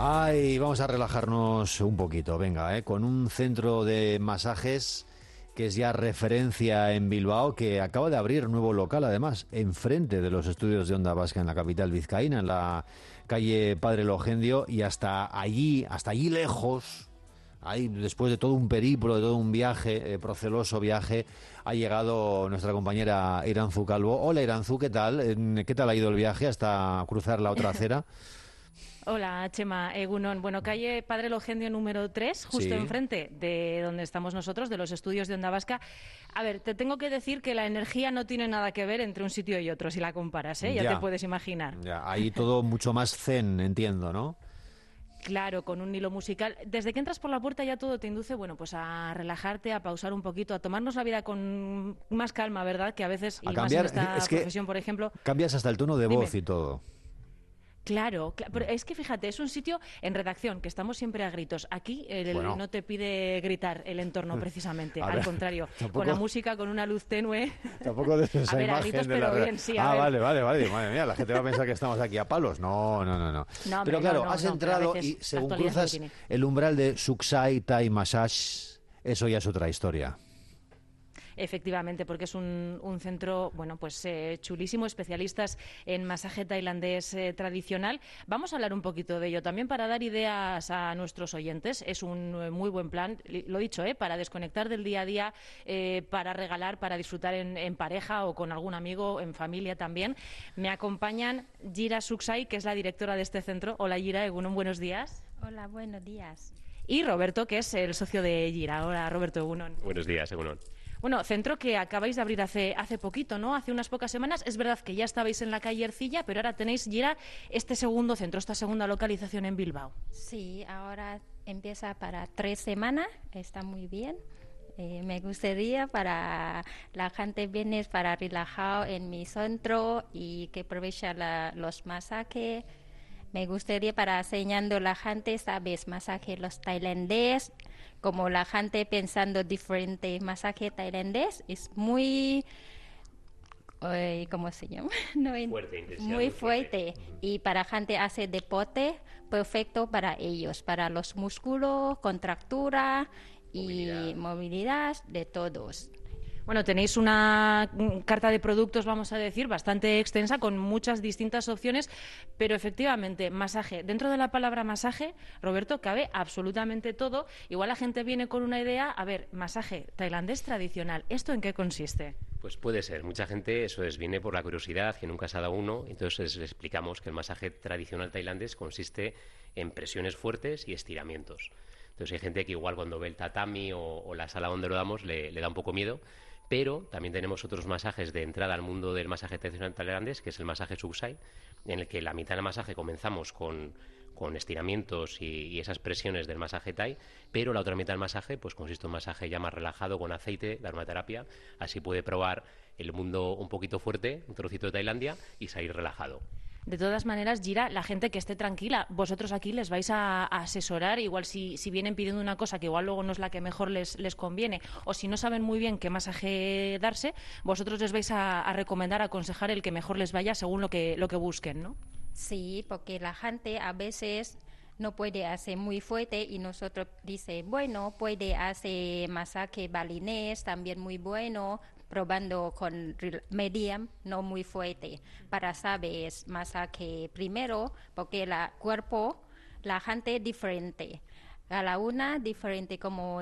Ay, vamos a relajarnos un poquito, venga, con un centro de masajes que es ya referencia en Bilbao, que acaba de abrir nuevo local, además, enfrente de los estudios de Onda Vasca en la capital vizcaína, en la calle Padre Logendio, y hasta allí lejos, ahí, después de todo un periplo, de todo un viaje, proceloso viaje, ha llegado nuestra compañera Iranzu Calvo. Hola Iranzu, ¿qué tal? ¿Qué tal ha ido el viaje hasta cruzar la otra acera? Hola, Chema, Egunon. Bueno, calle Padre Logendio número 3, justo enfrente de donde estamos nosotros, de los estudios de Onda Vasca. A ver, te tengo que decir que la energía no tiene nada que ver entre un sitio y otro, si la comparas, ¿eh? Ya te puedes imaginar. Ya, ahí todo mucho más zen, entiendo, ¿no? Claro, con un hilo musical. Desde que entras por la puerta ya todo te induce, bueno, pues a relajarte, a pausar un poquito, a tomarnos la vida con más calma, ¿verdad? Que a veces, a y cambiar, más en esta profesión, por ejemplo... Cambias hasta el tono de voz y todo. Claro, pero es que fíjate, es un sitio en redacción que estamos siempre a gritos. Aquí no te pide gritar el entorno precisamente, al contrario, tampoco, con la música, con una luz tenue. Tampoco de esa imagen a gritos, de pero la... bien, sí. Vale, madre mía, la gente va a pensar que estamos aquí a palos. No. Pero claro, has entrado y según cruzas el umbral de Suksai Thai Massage, eso ya es otra historia. Efectivamente, porque es un centro, bueno, pues chulísimo, especialistas en masaje tailandés tradicional. Vamos a hablar un poquito de ello también para dar ideas a nuestros oyentes. Es un muy buen plan, lo dicho, para desconectar del día a día, para regalar, para disfrutar en pareja o con algún amigo, en familia también. Me acompañan Gira Suksai, que es la directora de este centro. Hola Gira, Egunon, buenos días. Hola, buenos días. Y Roberto, que es el socio de Gira. Hola Roberto, Egunon. Buenos días, Egunon. Bueno, centro que acabáis de abrir hace poquito, ¿no? Hace unas pocas semanas. Es verdad que ya estabais en la calle Ercilla, pero ahora tenéis, Gira, este segundo centro, esta segunda localización en Bilbao. Sí, ahora empieza para 3 semanas, está muy bien. Me gustaría para la gente viene para relajar en mi centro y que aprovecha los masajes. Me gustaría para enseñando a la gente, sabes, masaje los tailandés, como la gente pensando diferente masaje tailandés, es muy, ¿cómo se llama? Fuerte, muy fuerte. Y para gente hace deporte, perfecto para ellos, para los músculos, contractura y movilidad de todos. Bueno, tenéis una carta de productos, vamos a decir, bastante extensa, con muchas distintas opciones, pero efectivamente, masaje. Dentro de la palabra masaje, Roberto, cabe absolutamente todo. Igual la gente viene con una idea, a ver, masaje tailandés tradicional, ¿esto en qué consiste? Pues puede ser. Mucha gente, eso es, viene por la curiosidad, que nunca se ha dado uno, entonces les explicamos que el masaje tradicional tailandés consiste en presiones fuertes y estiramientos. Entonces hay gente que igual cuando ve el tatami o la sala donde lo damos le da un poco miedo, pero también tenemos otros masajes de entrada al mundo del masaje tradicional tailandés, que es el masaje Suksai, en el que la mitad del masaje comenzamos con estiramientos y esas presiones del masaje Thai, pero la otra mitad del masaje pues consiste en un masaje ya más relajado con aceite, de aromaterapia, así puede probar el mundo un poquito fuerte, un trocito de Tailandia y salir relajado. De todas maneras, Gira, la gente que esté tranquila, vosotros aquí les vais a asesorar, igual si vienen pidiendo una cosa que igual luego no es la que mejor les conviene, o si no saben muy bien qué masaje darse, vosotros les vais a recomendar, a aconsejar el que mejor les vaya según lo que busquen, ¿no? Sí, porque la gente a veces no puede hacer muy fuerte y nosotros dice, bueno, puede hacer masaje balinés, también muy bueno, probando con medium, no muy fuerte, para saber masaje primero, porque el cuerpo, la gente diferente, a la una diferente como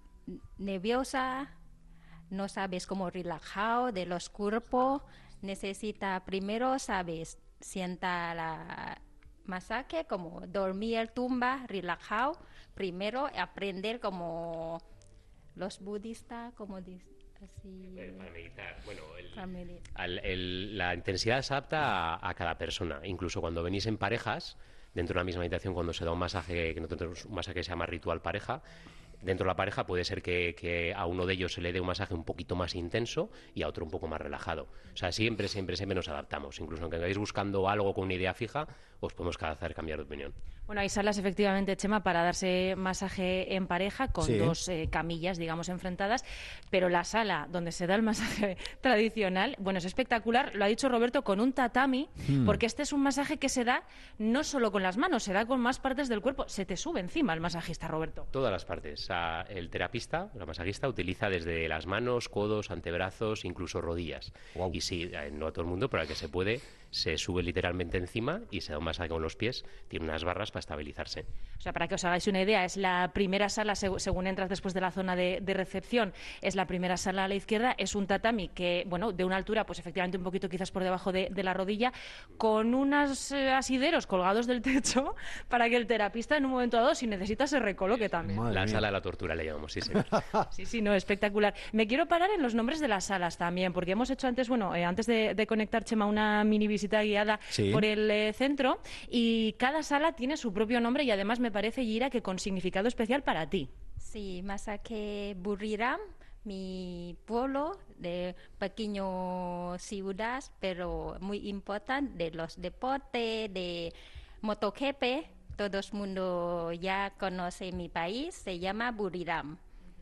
nerviosa, no sabes cómo relajado de los cuerpos, necesita primero, sabes, sienta la masaje como dormir, tumba, relajado, primero aprender como los budistas, como así. Para meditar, bueno, para meditar. La intensidad se adapta a cada persona, incluso cuando venís en parejas, dentro de la misma meditación cuando se da un masaje, que nosotros tenemos un masaje que se llama ritual pareja, dentro de la pareja puede ser que a uno de ellos se le dé un masaje un poquito más intenso y a otro un poco más relajado. O sea, siempre nos adaptamos. Incluso aunque vayáis buscando algo con una idea fija, os podemos hacer cambiar de opinión. Bueno, hay salas efectivamente, Chema, para darse masaje en pareja con Sí. dos camillas, digamos, enfrentadas, pero la sala donde se da el masaje tradicional, bueno, es espectacular, lo ha dicho Roberto, con un tatami, porque este es un masaje que se da no solo con las manos, se da con más partes del cuerpo. Se te sube encima el masajista, Roberto. Todas las partes. O sea, el terapista, la masajista, utiliza desde las manos, codos, antebrazos, incluso rodillas. Guau. Y sí, no a todo el mundo, pero al que se puede, se sube literalmente encima y se da un masaje con los pies. Tiene unas barras para estabilizarse. O sea, para que os hagáis una idea, es la primera sala, según entras después de la zona de recepción, es la primera sala a la izquierda, es un tatami que, bueno, de una altura, pues efectivamente un poquito quizás por debajo de la rodilla, con unos asideros colgados del techo para que el terapista en un momento dado, si necesita, se recoloque también. Madre La mía. sala de la tortura le llamamos, sí, señor. Sí, sí, no, espectacular. Me quiero parar en los nombres de las salas también, porque hemos hecho antes, bueno, antes de conectar, Chema, una mini visita guiada Sí. por el centro, y cada sala tiene su propio nombre y además me parece, Gira, que con significado especial para ti. Sí, masaje Buriram, mi pueblo de pequeño ciudad, pero muy importante de los deportes, de MotoGP. Todo el mundo ya conoce mi país, se llama Buriram.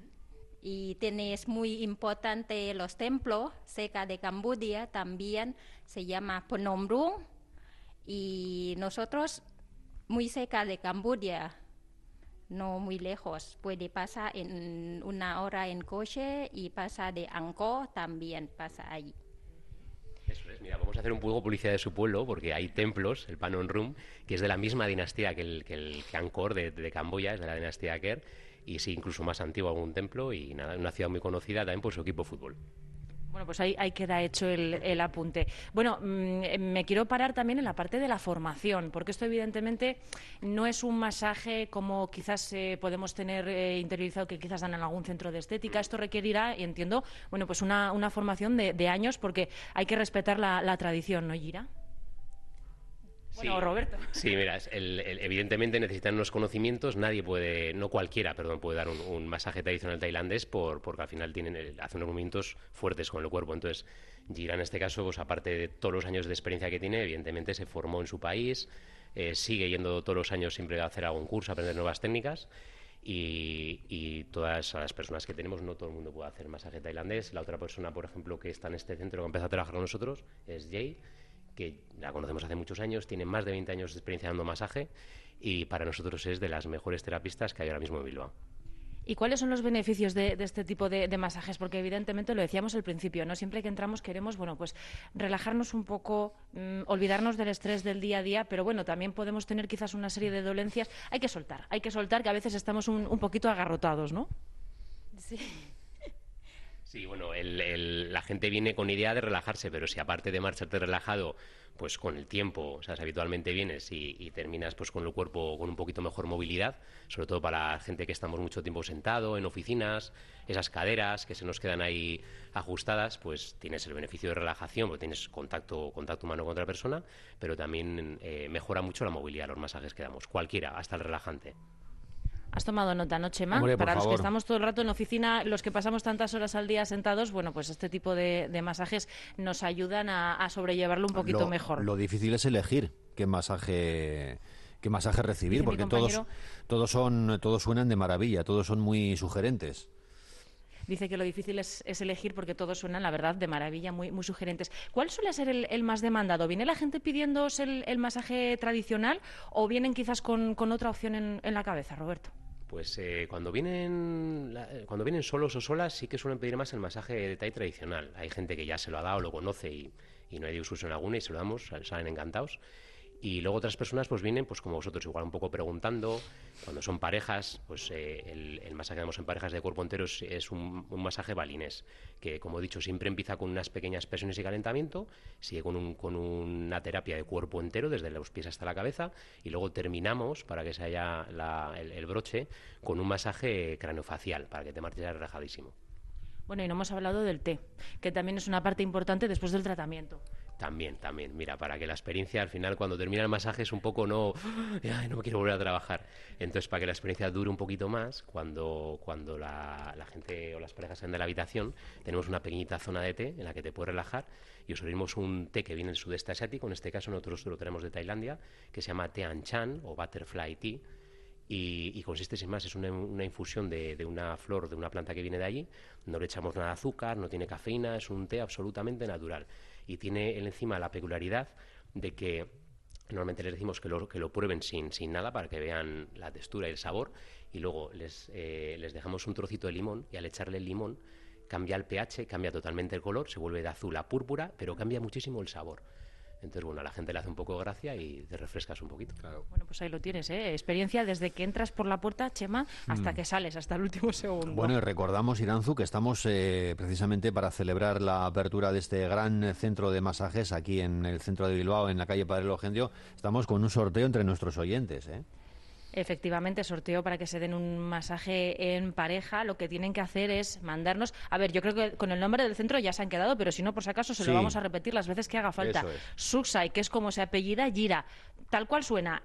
Y tienes muy importante los templos cerca de Camboya, también se llama Phnom Rung. Y nosotros muy cerca de Camboya, no muy lejos, puede pasar en 1 hora en coche y pasa de Angkor, también pasa allí. Eso es, mira, vamos a hacer un poco publicidad de su pueblo, porque hay templos, el Phnom Rung, que es de la misma dinastía que el Angkor de Camboya, es de la dinastía Ker, y sí, incluso más antiguo algún templo, y nada, una ciudad muy conocida también por su equipo de fútbol. Bueno, pues ahí queda hecho el apunte. Bueno, me quiero parar también en la parte de la formación, porque esto evidentemente no es un masaje como quizás podemos tener interiorizado que quizás dan en algún centro de estética. Esto requerirá, y entiendo, bueno, pues una formación de años, porque hay que respetar la tradición, ¿no, Gira? Bueno, Roberto. Sí, mira, evidentemente necesitan unos conocimientos. No cualquiera, perdón, puede dar un masaje tradicional tailandés porque al final hacen unos movimientos fuertes con el cuerpo. Entonces, Gira en este caso, pues aparte de todos los años de experiencia que tiene, evidentemente se formó en su país, sigue yendo todos los años siempre a hacer algún curso, a aprender nuevas técnicas. Y todas las personas que tenemos, no todo el mundo puede hacer masaje tailandés. La otra persona, por ejemplo, que está en este centro, que empezó a trabajar con nosotros, es Jay, que la conocemos hace muchos años, tiene más de 20 años de experiencia dando masaje y para nosotros es de las mejores terapistas que hay ahora mismo en Bilbao. ¿Y cuáles son los beneficios de este tipo de masajes? Porque evidentemente lo decíamos al principio, ¿no? Siempre que entramos queremos, bueno, pues relajarnos un poco, olvidarnos del estrés del día a día, pero bueno, también podemos tener quizás una serie de dolencias. Hay que soltar que a veces estamos un poquito agarrotados, ¿no? Sí. Sí, bueno, la gente viene con idea de relajarse, pero si aparte de marcharte relajado, pues con el tiempo, o sea, si habitualmente vienes y terminas pues con el cuerpo con un poquito mejor movilidad, sobre todo para la gente que estamos mucho tiempo sentado en oficinas, esas caderas que se nos quedan ahí ajustadas, pues tienes el beneficio de relajación, porque tienes contacto humano con otra persona, pero también mejora mucho la movilidad, los masajes que damos, cualquiera, hasta el relajante. ¿Has tomado nota, no, Chema? Hombre, por Para los que favor. estamos todo el rato en oficina, los que pasamos tantas horas al día sentados, bueno, pues este tipo de masajes nos ayudan a sobrellevarlo un poquito mejor. Lo difícil es elegir qué masaje recibir, Dice mi porque compañero. todos suenan de maravilla, todos son muy sugerentes. Dice que lo difícil es elegir porque todos suenan, la verdad, de maravilla, muy, muy sugerentes. ¿Cuál suele ser el más demandado? ¿Viene la gente pidiéndose el masaje tradicional o vienen quizás con otra opción en la cabeza, Roberto? Pues cuando vienen solos o solas sí que suelen pedir más el masaje de Thai tradicional. Hay gente que ya se lo ha dado, lo conoce y no hay discusión alguna y se lo damos, salen encantados. Y luego otras personas pues vienen pues como vosotros, igual un poco preguntando. Cuando son parejas, pues el masaje que damos en parejas de cuerpo entero es un masaje balinés, que como he dicho siempre empieza con unas pequeñas presiones y calentamiento, sigue con una terapia de cuerpo entero desde los pies hasta la cabeza y luego terminamos, para que se haya el broche, con un masaje craneofacial, para que te marches relajadísimo. Bueno, y no hemos hablado del té, que también es una parte importante después del tratamiento. También. Mira, para que la experiencia al final, cuando termina el masaje, es un poco no me quiero volver a trabajar. Entonces, para que la experiencia dure un poquito más, cuando la gente o las parejas salen de la habitación, tenemos una pequeñita zona de té en la que te puedes relajar y os servimos un té que viene del sudeste asiático. En este caso nosotros lo tenemos de Tailandia, que se llama té Anchan o Butterfly Tea. Y consiste sin más, es una infusión de una flor, de una planta que viene de allí. No le echamos nada de azúcar, no tiene cafeína, es un té absolutamente natural. Y tiene encima la peculiaridad de que normalmente les decimos que lo prueben sin nada para que vean la textura y el sabor, y luego les dejamos un trocito de limón, y al echarle el limón cambia el pH, cambia totalmente el color, se vuelve de azul a púrpura, pero cambia muchísimo el sabor. Entonces, bueno, a la gente le hace un poco de gracia y te refrescas un poquito. Claro. Bueno, pues ahí lo tienes, ¿eh? Experiencia desde que entras por la puerta, Chema, hasta que sales, hasta el último segundo. Bueno, y recordamos, Iranzu, que estamos precisamente para celebrar la apertura de este gran centro de masajes aquí en el centro de Bilbao, en la calle Padre Logendio. Estamos con un sorteo entre nuestros oyentes, ¿eh? Efectivamente, sorteo para que se den un masaje en pareja. Lo que tienen que hacer es mandarnos... A ver, yo creo que con el nombre del centro ya se han quedado, pero si no, por si acaso, se lo vamos a repetir las veces que haga falta. Eso es. Suksai, que es como se apellida, Gira. Tal cual suena,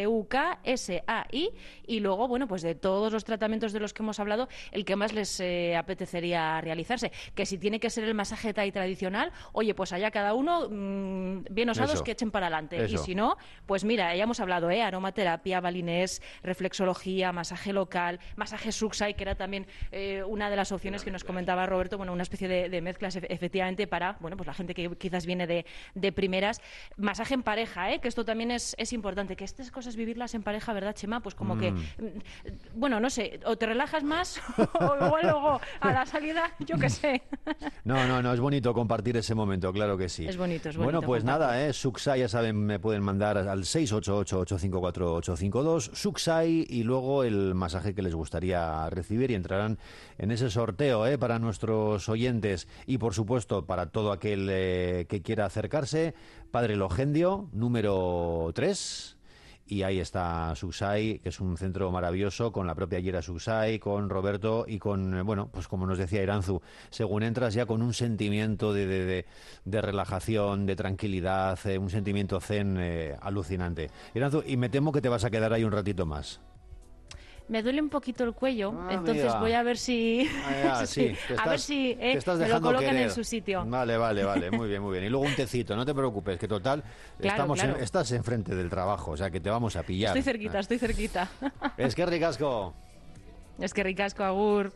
S-U-K-S-A-I. Y luego, bueno, pues de todos los tratamientos de los que hemos hablado, el que más les apetecería realizarse. Que si tiene que ser el masaje Thai tradicional, oye, pues allá cada uno bien osados Eso. que echen para adelante. Eso. Y si no, pues mira, ya hemos hablado, aromaterapia, balinés, reflexología, masaje local, masaje Suksai, que era también una de las opciones que nos comentaba Roberto, bueno, una especie de mezclas efectivamente para, bueno, pues la gente que quizás viene de primeras. Masaje en pareja, que esto también es importante, que estas cosas vivirlas en pareja, ¿verdad, Chema? Pues como que, bueno, no sé, o te relajas más o luego a la salida, yo qué sé. No, es bonito compartir ese momento, claro que sí. Es bonito. Bueno, pues nada, Suksai, ya saben, me pueden mandar al 688-854-852, Suksai, y luego el masaje que les gustaría recibir, y entrarán en ese sorteo para nuestros oyentes y, por supuesto, para todo aquel que quiera acercarse. Padre Logendio, número 3. Y ahí está Suksai, que es un centro maravilloso, con la propia Yera Suksai, con Roberto y con, bueno, pues como nos decía Iranzu, según entras ya con un sentimiento de relajación, de tranquilidad, un sentimiento zen alucinante. Iranzu, y me temo que te vas a quedar ahí un ratito más. Me duele un poquito el cuello, entonces amiga. voy a ver si... Sí, a ver si te estás me lo dejando colocan querer. en su sitio. Vale, muy bien. Y luego un tecito, no te preocupes, que total, Claro. estás enfrente del trabajo, o sea que te vamos a pillar. Estoy cerquita. Es que ricasco. Es que ricasco, agur.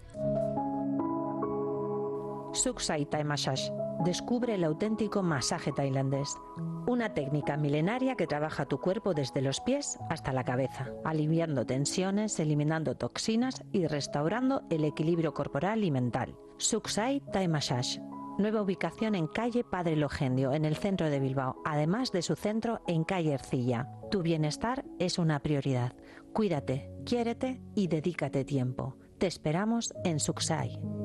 Suksai Thai Massage. Descubre el auténtico masaje tailandés. Una técnica milenaria que trabaja tu cuerpo desde los pies hasta la cabeza, aliviando tensiones, eliminando toxinas y restaurando el equilibrio corporal y mental. Suksai Thai Massage. Nueva ubicación en calle Padre Logendio, en el centro de Bilbao, además de su centro en calle Ercilla. Tu bienestar es una prioridad. Cuídate, quiérete y dedícate tiempo. Te esperamos en Suksai.